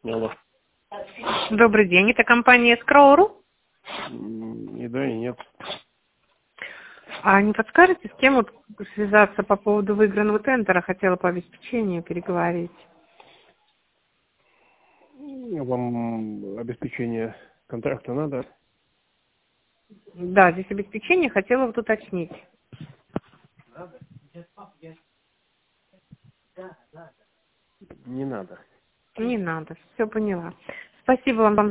Алло. Добрый день, это компания Scroll.ru. И да, и нет. А не подскажете, с кем вот связаться по поводу выигранного тендера? Хотела по обеспечению переговорить. Вам обеспечение контракта надо? Да, здесь обеспечение, хотела вот уточнить. Не надо. Не надо, все поняла. Спасибо вам